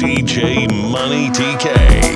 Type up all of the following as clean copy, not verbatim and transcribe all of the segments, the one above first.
DJ Money TK.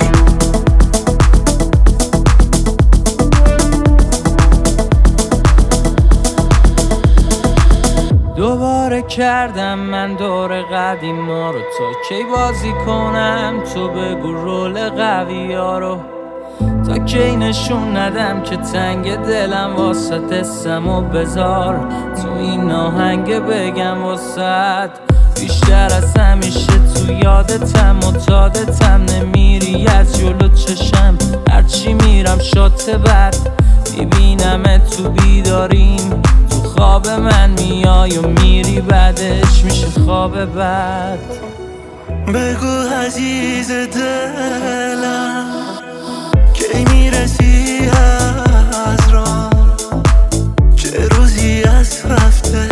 دوباره کردم من دور قدیما رو، تا کی بازی کنم تو بگو رول قوی ها رو، تا کی نشون ندم که تنگ دلم واسه دستم و بذار تو این آهنگ بگم واسه بیشتر از همیشه تو یادتم و تادتم، نمیری از جلو چشم هرچی میرم شات بد میبینم تو بیداریم، تو خواب من میای و میری بعدش میشه خواب بد. بگو عزیز دلم کی میرسی از راه، چه روزی از هفته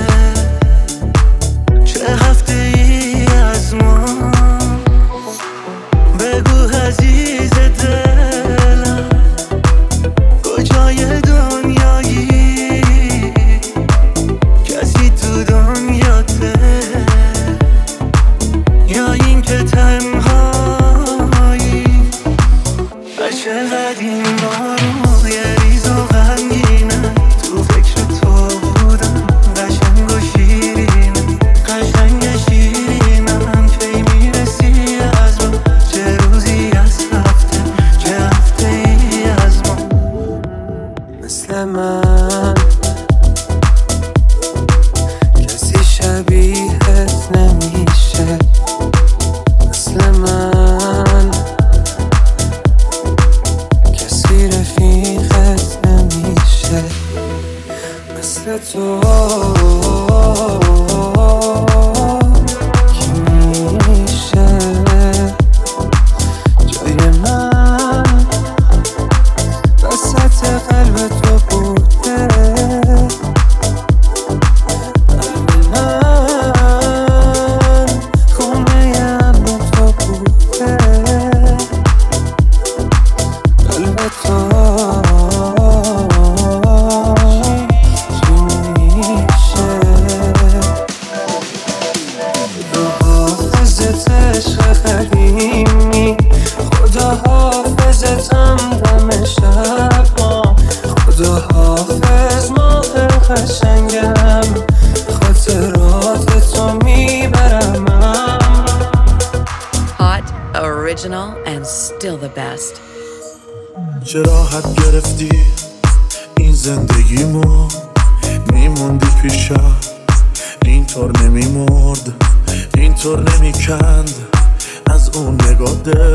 چه هفته ای از ما. بگو عزیز دلم کجای دنیایی، کسی تو دنیاته یا این که تنهایی. چقدر این بارو یه ریز و غمگینه، تو فکر تو بودم قشنگ و شیرینه، قشنگ شیرینم کی میرسی از ما، چه روزی از هفته چه هفته ای از ما. مثل من کسی شبیهت نمیشه، مثل من کسی رفیقت نمیشه، مثل تو کی میشه جای من وسط قلب تو بوده، قلب من خونه امن تو بوده، قلب تو چی میشه. رو حافظت عشق قدیمی، خدا حافظتم دم شب ما، خدا حافظ ماه قشنگم، خاطرات تو میبرم. Hot, original, and still the best. چه راحت گرفتی این زندگیمو، میموندی پیشم اینطور نمیمرد اینطور نمیکند از اون نگاه دل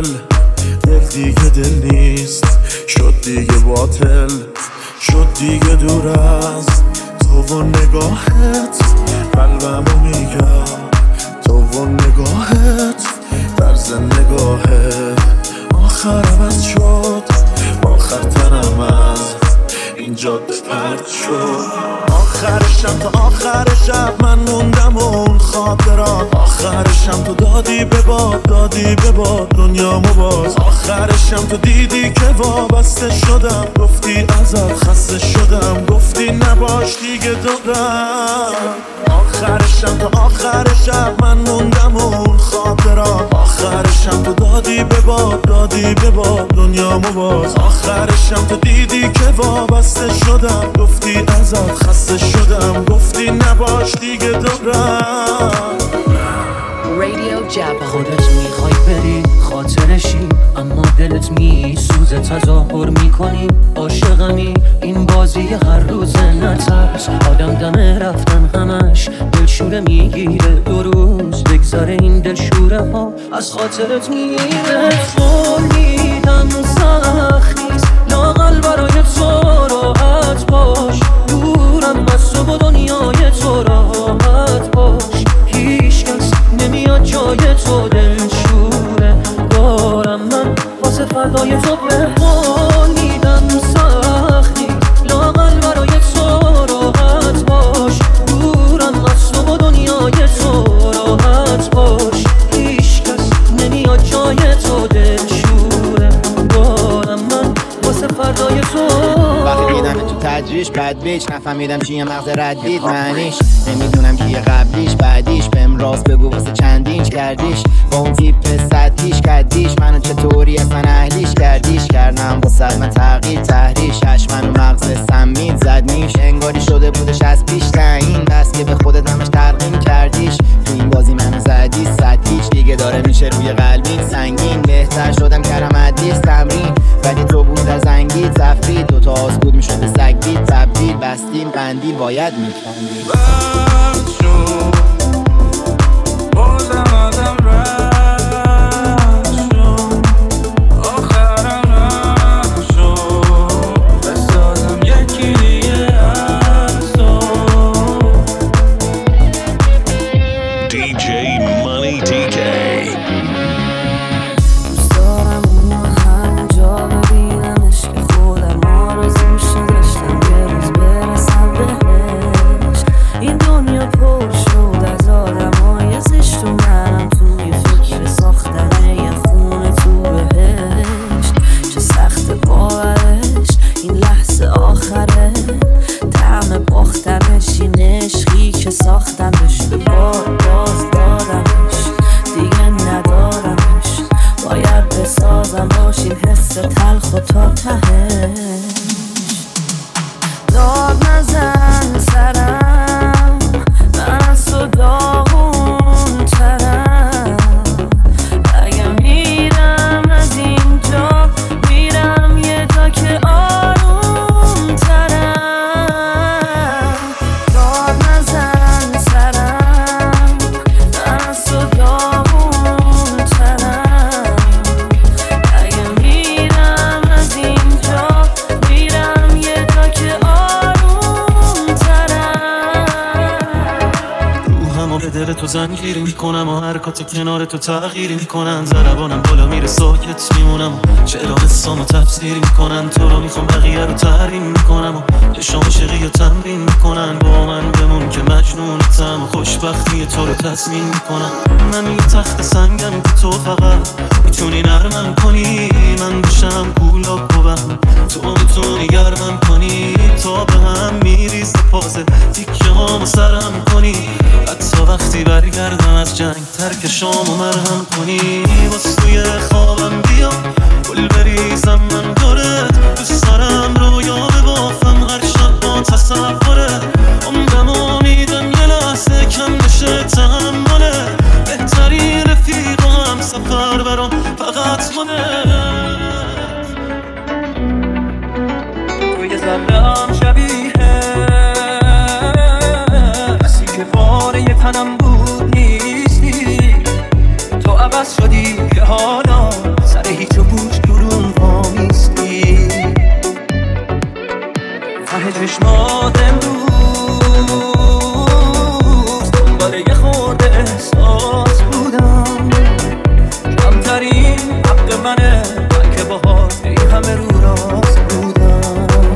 دیگه دل نیست، شد دیگه باطل، شد دیگه دور از تو و نگاهت، قلبمو میگم تو و نگاهت، طرز نگاهت آخر عوض شد، آخر تنم از این جاده پرد شد. آخر شب تا آخر شب من موندم و اون خاطرات، آخر شب تو دادی به باد دنیامو باز، آخر شب تو دیدی که وابسته شدم، گفتی ازت خسته شدم، گفتی نباش دیگه دورم. آخر شب تا آخر شب من موندم و اون خاطرات، آخر شب تو دادی به باد دنیامو باز، آخر شب تو دیدی که وابسته شدم، گفتی ازت خسته شدم، گفتی نباش دیگه دورم. Radio Java. خودت میخوای بری خاطرشی، اما دلت میسوزه تظاهر میکنی عاشقمی، این بازی هر روزه نترس، آدم دم رفتن همش دلشوره میگیره، دو روز بگذاره این دلشوره ها از خاطرت میره. میدم سخت نیست لااقل برای تو راحت باش، دورم از تو و دنیای تو راحت باش، هیچ کس نمیاد جای تو دلشوره دارم من واسه فردای تو بمانیدم سختی، لااقل برای تو راحت باش، دورم از تو و دنیای تو راحت باش، هیچ کس نمیاد جای تو دلشوره دارم من واسه فردای تو. وقتی دیدم تو تدریج بد بیچ نفهمیدم چیه مغز ردید معنیش، نمیدونم کیه قبلیش بعدیش، بهم راست بگو واسه چندینچ کردیش با اون تیپ سطحیش کردیش منو چطوری اصلا اهلیش کردیش کردم با من تغییر تحریش هش منو مغز سمید زد میش انگاری شده بودش از پیش تعیین بس که به خودت همش ترقیم کردیش تو این بازی منو زدی سطحیش دیگه داره میشه روی قلبی سنگین بهتر شدم کردم عدیس تمرین ولی تو بود از انگی تفرید دوتا آز بود میشد به سگ بید تبدیل بستیم قندیل باید میکندیم بد شد بازم آدم رد شد آخرم رد شد بسازم یکی دیگه از تو DJ Money TK. ساختمش به باز دادمش دیگه ندارمش باید بسازم باشین حس تلخ و تا تهش داد نزن سرم من از تو داغون ترم اگه میرم از اینجا میرم یه جا که آروم ترم دل تو زنگیری میکنم و حرکات کنار تو تغییری میکنن ضربانم بالا میره ساکت میمونم و چرا قصامو تفسیری میکنن تو رو میخوام بقیه رو تحریم میکنم و شام عشقی رو تمرین میکنن با من بمون که مجنونتم و خوشبختی تو رو تضمین میکنم من یه تخت سنگم که تو فقط میتونی نرمم کنی من بشم گولاب و بهم تو میتونی گرمم کنی تا به هم میریزه پازه تیکه هامو سرم کنی حتی وقتی برگردم از جنگ ترک شامو مرهم کنی باز توی خوابم بیا گل بریزم من دورت دوست دارم رویا ببافم هر شب با تصوره عمرم امیدم یه لحظه کم نشه تحمله بهترین رفیقا هم سفر برام فقط مونه توی ذره‌ام شبیه کسی که پاره تنم بود نیستی تو عوض شدی که حالا سر هیچ و پوچ درون آمیستی ته چشمات امروز دنبال یه خورده احساس بودم کمترین حق منه من که باهات ای همه رو راست بودم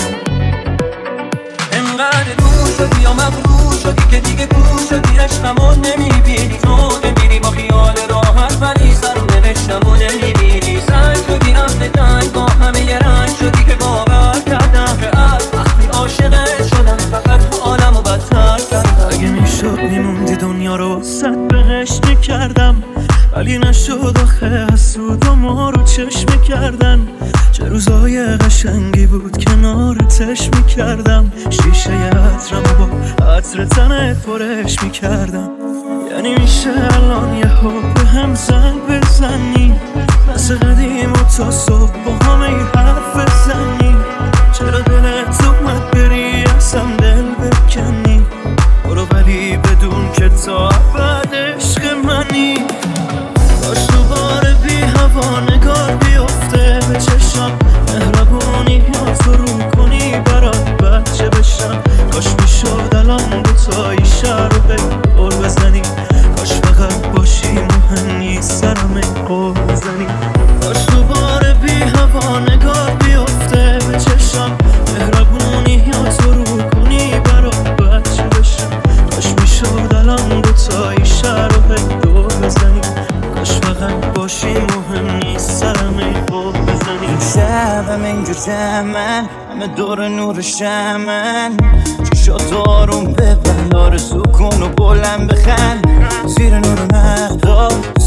انقدر دور شدی یا مغرور شدی که دیگه کور شدی عشقمو نمیبینی تو نمیری با خیال راحت ولی سرو نوشتمو نمیبینی سنگ شدی رفته تنگ با همه یه رنگ شدی که باور کردم که از وقتی عاشقت شدم فقط حالمو بدتر کردم اگه میشد میموندی دنیا رو صد بهش میکردم ولی نشد آخه حسود و ما رو چشم کردن چه روزای قشنگی بود کنارتش میکردم شیشه عطرم و با عطر تنت پرش میکردم یعنی میشه الان یه حب هم زنگ بزنی مثل قدیم و تا صبح با همه ای حرف بزنی چرا دلت اومد بری ازم دل بکنی برو ولی بدون که تا ابد عشق منی کاش دوباره بی هوا نگار بیفته به چشم مهربونی یا تو رو کنی برات بچه بشم کاش میشد الان دوتایی شهر رو به قول بزنی کاش فقط باشی مهم نیست سرم قول بزنی کاش دوباره بی هوا نگار بیفته به چشم مهربونی یا تو رو کنی برات بچه بشم کاش میشد الان دوتایی شهر رو به قول بزنی کاش فقط باشی مهم نیست سرم قول بزنی شبم اینجا جمعن همه دور نور شمن چشات آروم ببند آرزو کن و بلند بخند زیر نور مهتاب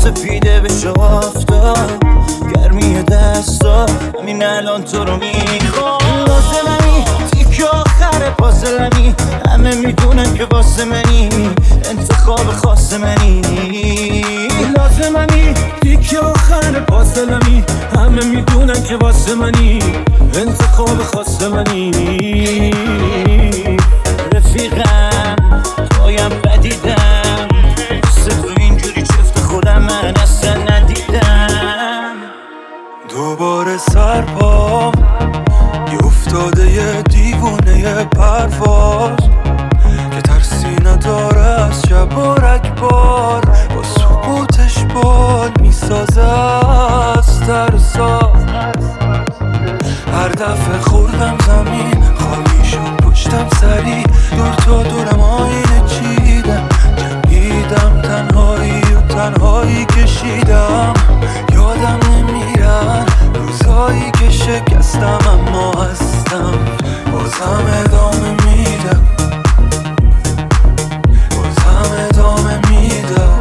الان تو رو میخوام. لازممی تیک آخر پازلمی، همه میدونن که واسه منی، انتخاب خاص منی. لازممی تیک آخر پازلمی، همه میدونن که واسه منی، انتخاب خاص منی. رفیقم تویم بدیدم، مثل تو اینجوری چفت خودم من اصلا ندیدم. دوباره سرپام یه افتاده یه دیوونه یه پرواز که ترسی نداره از شب و رگبار، با سکوتش بال میسازه از ترسا. هر دفعه خوردم زمین خالی شد پشتم سری، دور تا دورم آینه چیدم، جنگیدم تنهایی و تنهایی کشیدم. یادم نمیرن روزایی که شکستم اما هستم، بازم ادامه میدم، بازم ادامه میدم،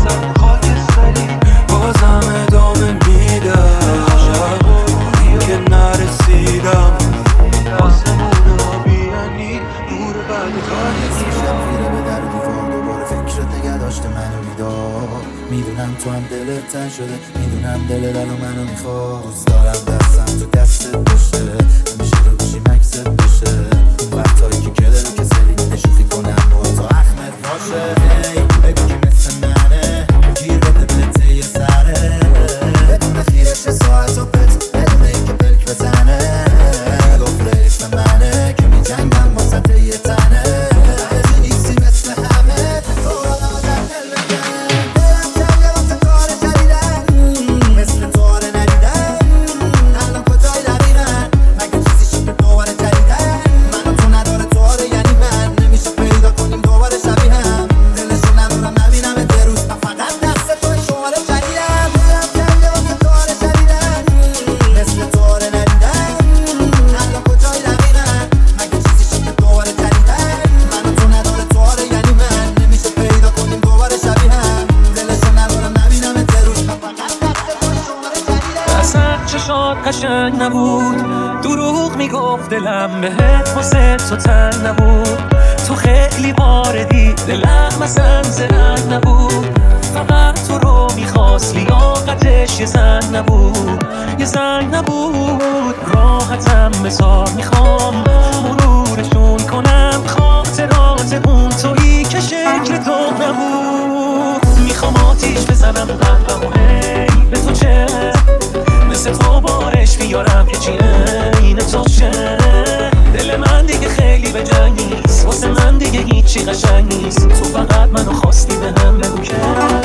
بازم ادامه میدم. این که نرسیدم آسمون آبیانی نور بعد کاری شب خیره به در و دیوار، دوباره فکرت نگه داشته منو بیدار. میدونم تو هم دلت تن شده، میدونم دل دلو منو میخواد. دوست دارم دستم تو دستت باشه، همیشه رو گوشی مکست باشه. اون وقتایی که کلر رو کسلی نشوخی کنم با تو اخمت باشه. هی بگو که مثل منه، گیر بده بلته یه سره، بدون خیرش ساعت و پت، بدون این که پلک بزنه. گفت ریف منه که می جنگم واسه یه تنه، تو نیستی مثل همه، تو آدم و در دل بگن. دلم کرده واسه کار جدیدن، مثل تو آره ندیدن. الان کجای دقیقن، مگه چیزی شده دوباره جدیدن. منو تو نداره تو آره یعنی من، نمیشه پیدا کنیم دوباره شبیه هم. دلشو ندارم نبینم ده روز، من فقط دست توی شماره جدیدم. دلم کرده واسه کار جدیدن، مثل تو آره ندیدن. الان کجای دقیقن، مگه چیزی شده دوباره جدیدن. منو تو نداره تو آره یعنی من، نمیشه پیدا کنیم دوباره شبیه هم. دلشو ندارم نبینم ده روز، من فقط دست توی شماره جدیدم. اصلا چشات قشنگ نبود، دروغ میگفت دلم بهت واسه تو تنگ نبود. تو خیلی واردی دلم اصلا زرنگ نبود، فقط تو رو میخواست لیاقتش یه زنگ نبود، یه زنگ نبود. راحتم بذار میخوام مرورشون کنم، خاطرات اون تویی که شکل تو نبود. میخوام آتیش بزنم قلبم و هی به تو چه، مثل تو بارش بیارم که چیه این تو چه. دل من دیگه خیلی به جنگ نیست، واسه من دیگه هیچی قشنگ نیست. تو فقط منو خواستی به هم بگو که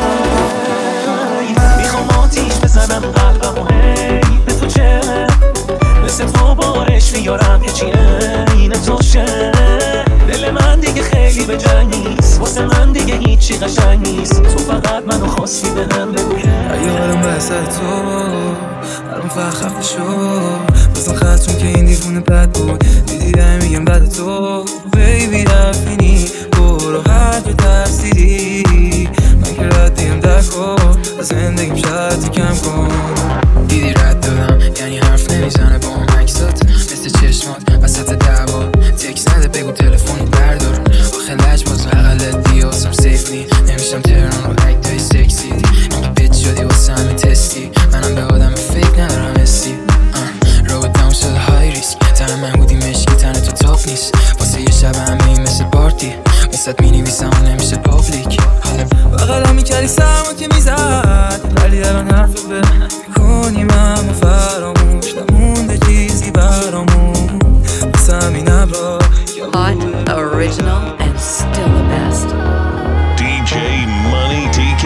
میخوام آتیش بزنم قلبم و هی به تو چه، مثل تو بارش بیارم که چیه این تو چه. دل من دیگه خیلی به جنگ نیست، واسه من دیگه هیچی قشنگ نیست. تو فقط منو خواستی به هم بگو که اگه حالم بسر تو الان فقط خفته شو، بازم خستون که این دیوونه بد بود. دیدم میگم بد تو بیبی رفتینی، برو هر جا ترسیدی. من که ردیم دکو از زندگیم شرطی کم کن. دیدی رد دادم یعنی حرف نمیزنه با هم عکسات، مثل چشمات وسط دعوا تکس نده بگو تلفنو بردار. آخه لج باز اقلت بیاسم سیف نی، نمیشم تهران رو اکتای سکسی. اینکه بیت شدی واسه همه تستی، منم به آدم فکر ندارم استی. رو داون شده های ریسک، تن من بودی مشکی تن تو تاپ نیست. واسه یه شب همه این مثل پارتی، واسه می نویسم و نمیشه پابلیک. بغلم میکردی سرما که میزد، ولی الان حرف به میکنیم اما فراموش نمونده چیزی برامون. واسه همین ابرا Hot, original, and still the best. DJ Money TK.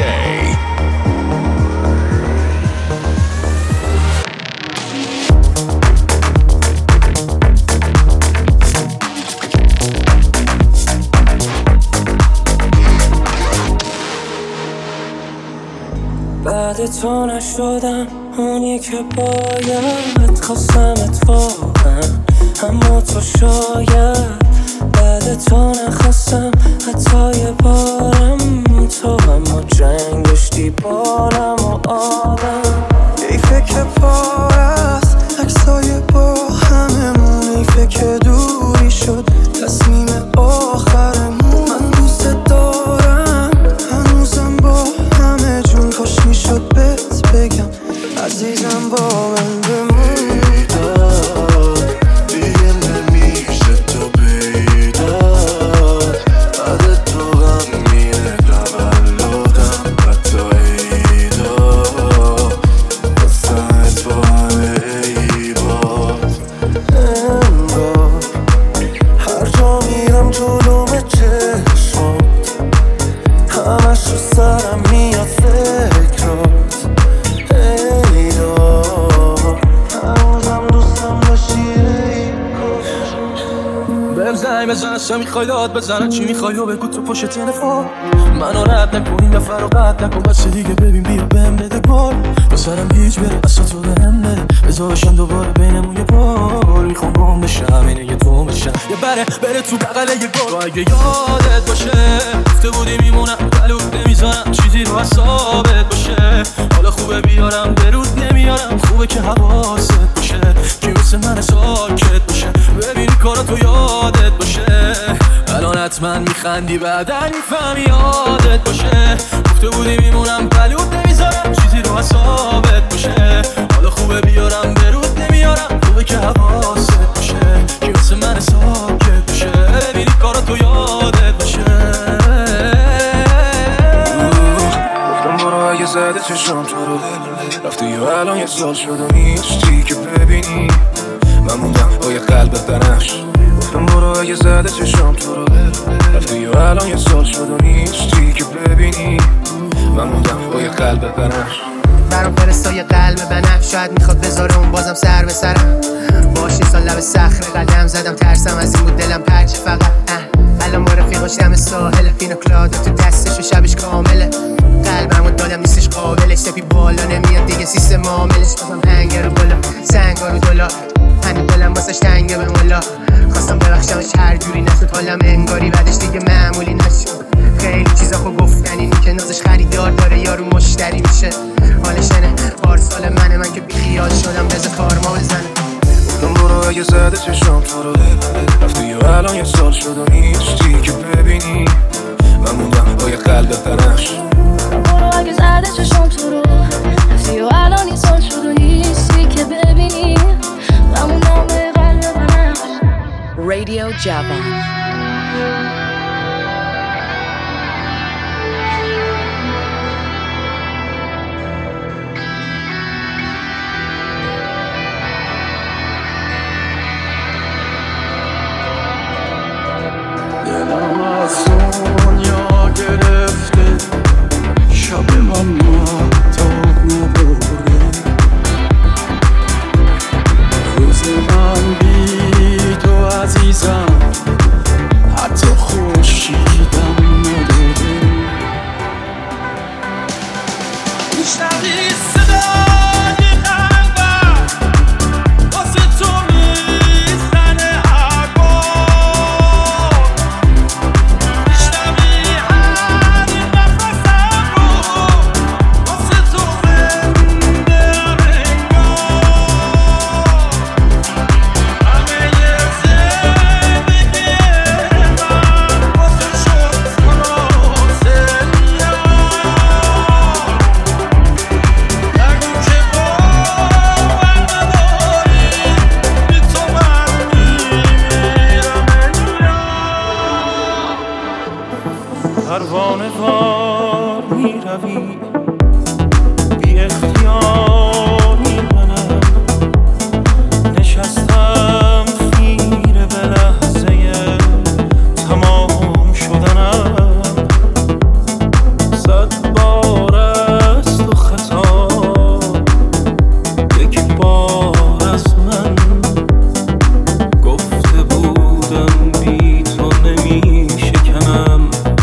بعد تو نشدم اونی که باید، خواستمت واقعا اما تو شاید. بعد تو نخواستم حتی یه بارم، تو اما جنگ داشتی بارم و آدم. یه فکر پار است عکسای چه میخوای داد بزنن چی میخوای و بگو تو پشت تلفن منو رد نکن این دفعه رو قد نکن بس دیگه ببین بیا بهم بده گل با سرم گیج بره اصلا تو بهم بده بذار بشم دوباره بینمون یه بار میخوام گم بشم اینه یه تو بشم یه بره تو بغل یه گل تو اگه یادت باشه گفته بودی میمونم بلود نمیزنم چیزی رو حسابت باشه حالا خوبه بیارم درود نمیارم خوبه که حواست باشه که واسه من ساکت باشه ببینی کارا تو یادت باشه الان حتما میخندی بعدا میفهمی یادت باشه گفته بودی میمونم بلود نمیذارم چیزی رو حسابت باشه حالا خوبه بیارم درود نمیارم خوبه که حواست باشه که واسه من ساکت باشه ببینی کارا تو یادت باشه گفتم برو اگه زده چشم تو رو رفتی و الان یه سال شد و نیستی که ببینی من موندم با یه قلب بنفش گفتم برو اگه زده چشم تو رو رفتی و الان یه سال شد و نیستی که ببینی من موندم با یه قلب بنفش برام فرستا یه قلب بنفش شاید میخواد بذاره اون بازم سر به سرم باش این سال لب صخره قدم زدم ترسم از این بود دلم پرچ فقط الان با رفیقاش دم ساحل پینوکلادا تو دستش و شبش کامله قلبمو دادم نیستش قابلش سپی بالا نمیاد دیگه سیستم عاملش بازم هنگر رو بالا سنگا رو دلا هنو دلم واسش تنگه به مولا خواستم ببخشمش هر جوری نشد حالم انگاری بعدش دیگه معمولی نشد خیلی چیزا خو گفتنی این که نازش خریدار داره یارو مشتری میشه حالشنه پارسال من که بیخیال شدم بذار کارما بزنه گفتم برو اگه زده چشم تو رو رفتی و الان یه سال شد و نیستی که ببینی من موندم با یه قلب بنفش برو اگه زده چشم تو رو رفتی و الان یه سال شد و نیستی که ببینی من موندم با یه قلب بنفش Radio Java. دلم از دنیا گرفته شب من مهتاب نباره روز من بی تو عزیزم حتی خورشیدم نداره میشنوی صدای قلبم واسه تو میزنه هر بار میشنوی هر نفسم رو واسه تو زنده انگار همه زندگی من واسه شد خلاصه نگو که باور نداری بی تو من میمیرم پروانه وار میروی بی اختیاری منم نشستم خیره به لحظه تمام شدنم صد بار است و خطا یک بار از من گفته بودم بی تو نمی شکنم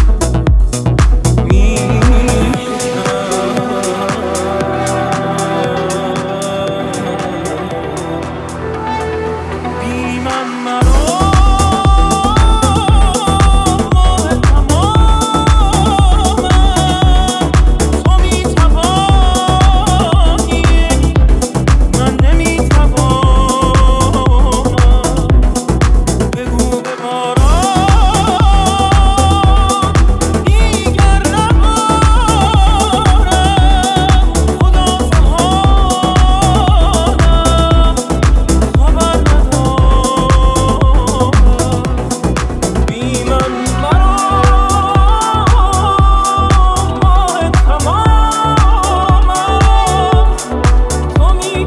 بی من مرا ماه تمامم تو میتوانی من نمیتوانم بگو به باران دیگر نبارم خدا سبحانم خبر ندارم بی من مرا ماه تمامم تو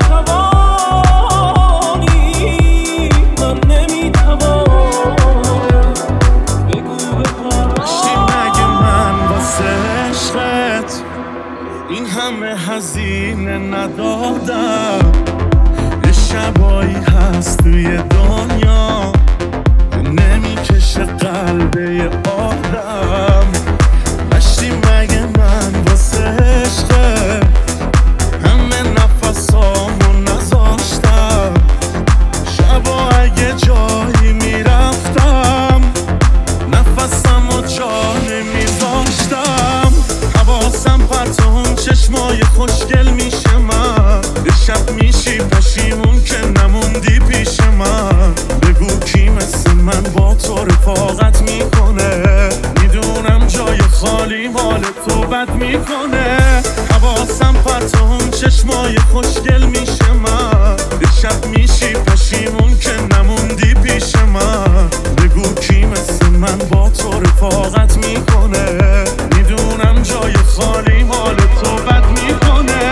میتوانی من نمیتوانم بگو به داشتی مگه من واسه عشقت این همه هزینه ندادم یه شبایی هست توی دنیا که نمی میکشه قلبه آدم. نشتی مگه من واسه عشقه همه نفسامو نذاشتم. شبا اگه جایی میرفتم نفسمو جا نمیذاشتم. حواسم پرت اون چشمای خوشگل میشه من. به شب میشی پشیمون که نموندی پیش من. بگو کی مثل من با تو رفاقت میکنه. میدونم جای خالی مال تو بد میکنه. حواسم پرت اون چشمای خوشگل میشه من. به شب میشی پشیمون که نموندی پیش من. بگو کی مثل من با تو رفاقت میکنه. میدونم جای خالی مال تو بد میکنه.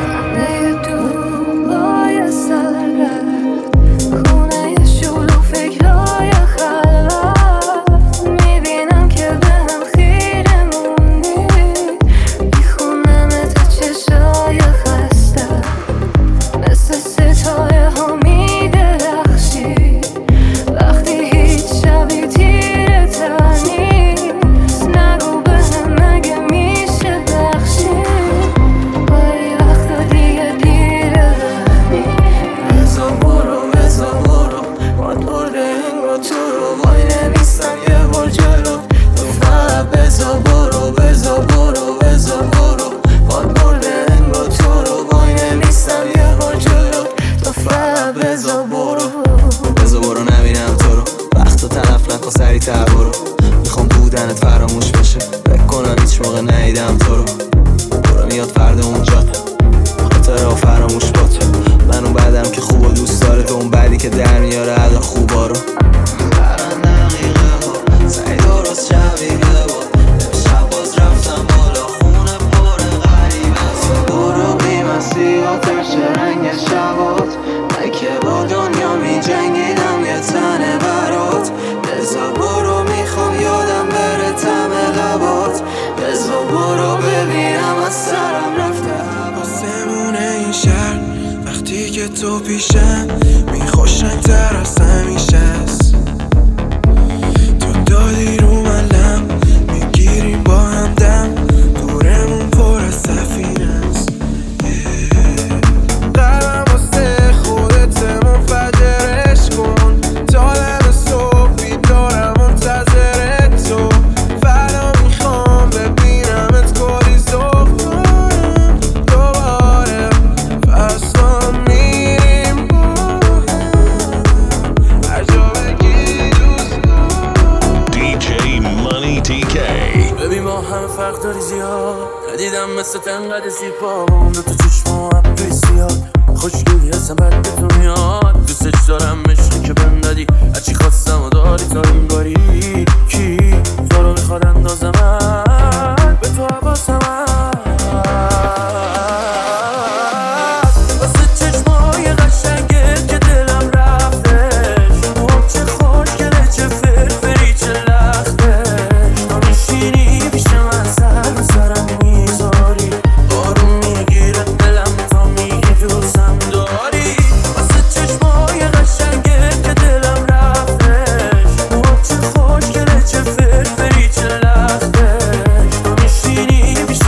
تو پیشم میخوشن تر از همیشه است. تو دادی رو من لم میگیریم با هم دم. دورمون پر از سفینه است. قلبم واسه خودت منفجرش کن. تا دم صبح بیدارم منتظر تو. فردا میخوام ببینمت کلی ذوق کنم دوباره. فصلا میریم هر جا بگی دوست دارم. DJ Money TK. ببین ما همه فرق داری زیاد. ندیدم مثل تنقد زیبا با اون دوتا چشم و ابروی سیاد. خوشگلی هستم بد به تو میاد. دوستش دارم عشقی که بهم دادی. هرچی خواستم و داری تا انگاری. کی تو رو میخواد اندازه من به تو حواسم واسه چشمای قشنگت که دلم رفتش. موام چه خوشگله چه فرفری چه لختش. تا میشینی پیش من سر به سرم میذاری. آروم میگیره دلم تا میگی دوستم داری. واسه چشمای قشنگت که دلم رفتش. موام چه خوشگله چه فرفری چه لختش. تا میشینی پیش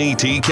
Money TK.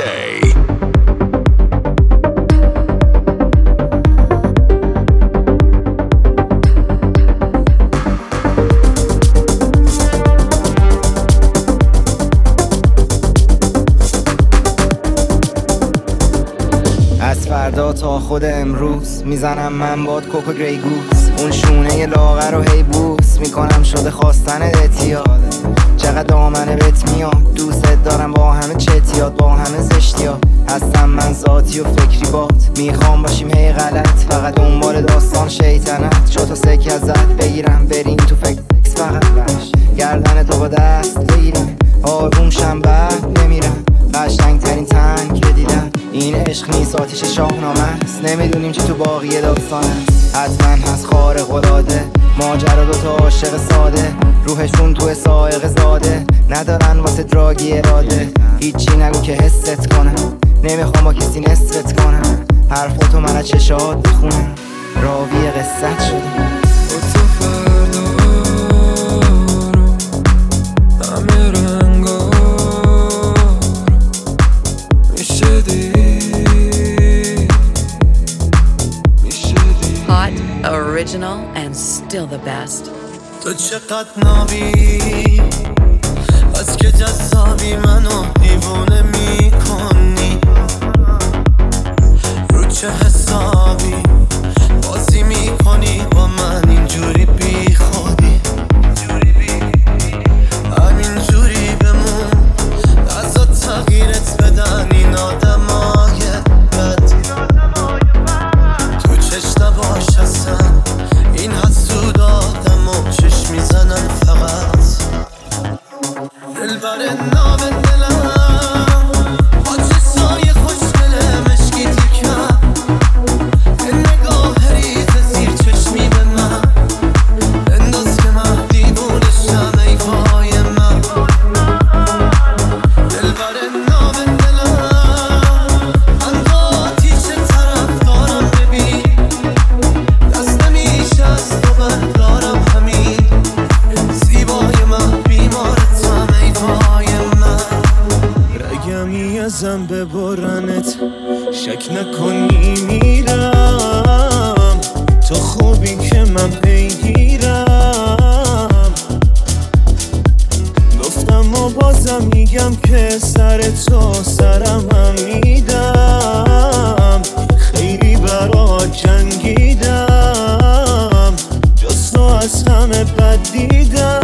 از فردا تا خود امروز میزنم من باد کوکو گری گوز، اون شونه لاغر رو هی بوس میکنم شده خواستن اتیاد. چقدر دامنه بهت میاد، دوست دارم با همه چتیات، با همه زشتیات. هستم من ذاتی و فکری بات، میخوام باشیم هی غلط، فقط دنبال داستان شیطنت. شو تا سکی ازت بگیرم بریم تو فکر فقط بش، گردن تو با دست بگیرم آروم شم بعد بمیرم. قشنگ ترین تنگ که دیدم این عشق نیست آتیش شاهنامه است، نمیدونیم چی تو باقی داستان است. حتما هست خارق العاده، ماجرا دوتا عاشق ساده، روحشون تو سائق زاده، ندارن واسه دراگی اراده. هیچی نگو که حست کنم، نمیخوام با کسی نصفت کنم، حرفاتو من از چشات بخونم، راوی قصت شدم. Original and still the best. تو چقدر نابی از که جذابی منو دیوونه میکنی، رو چه حسابی بازی میکنی با من اینجوری بی خودی. همینجوری بمون ازا تغییرت بدن این آدمای بد، تو چشت نباش اصلا این حسود آدم و چشم میزنن فقط. دلبر نام دلم با چشای خوشگل مشکی تیکم، نگاه ریز زیر چشمی به من انداز که من دیوونشم ای وای من. دلبر نام دلم من با آتیش طرف دارم ببین، دست نمیشه از تو بردارم همین، زیبای من بیمارتم ای وای من. رگمی ازم ببرنت شک نکنی میرم، تو خوبی که من پیگیرم. گفتم و بازم میگم که سر تو سرم هم میدم، خیلی برات جنگیدم، جز تو از همه بد دیدم.